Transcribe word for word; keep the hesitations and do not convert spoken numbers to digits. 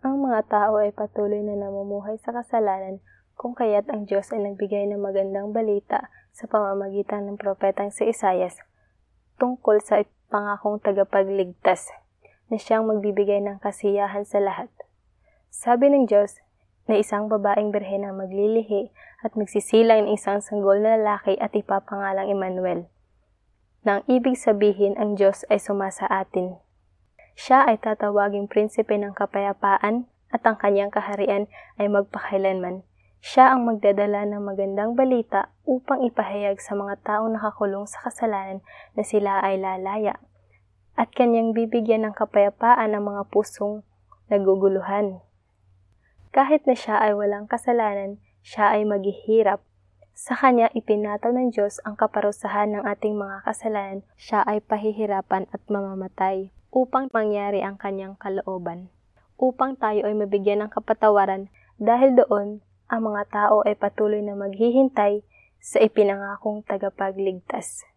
Ang mga tao ay patuloy na namumuhay sa kasalanan, kung kaya't ang Diyos ay nagbigay ng magandang balita sa pamamagitan ng propetang si Isaias tungkol sa pangakong tagapagligtas na siyang magbibigay ng kasiyahan sa lahat. Sabi ng Diyos na isang babaeng birhen ang maglilihi at magsisilang ng isang sanggol na lalaki at ipapangalang Emmanuel. Nang ibig sabihin ang Diyos ay sumasa atin. Siya ay tatawaging prinsipe ng kapayapaan at ang kanyang kaharian ay magpakailanman. Siya ang magdadala ng magandang balita upang ipahayag sa mga taong nakakulong sa kasalanan na sila ay lalaya, at kanyang bibigyan ng kapayapaan ang mga pusong naguguluhan. Kahit na siya ay walang kasalanan, siya ay maghihirap. Sa kanya ipinataw ng Diyos ang kaparusahan ng ating mga kasalanan. Siya ay pahihirapan at mamamatay upang mangyari ang kanyang kalooban, upang tayo ay mabigyan ng kapatawaran. Dahil doon, ang mga tao ay patuloy na maghihintay sa ipinangakong tagapagligtas.